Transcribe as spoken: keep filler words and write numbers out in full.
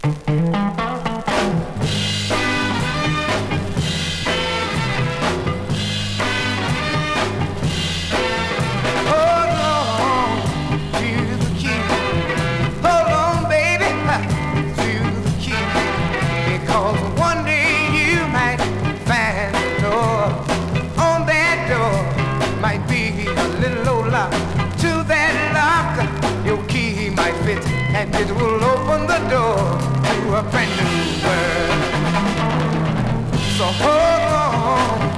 And it will open the door to a brand new world. So hold on.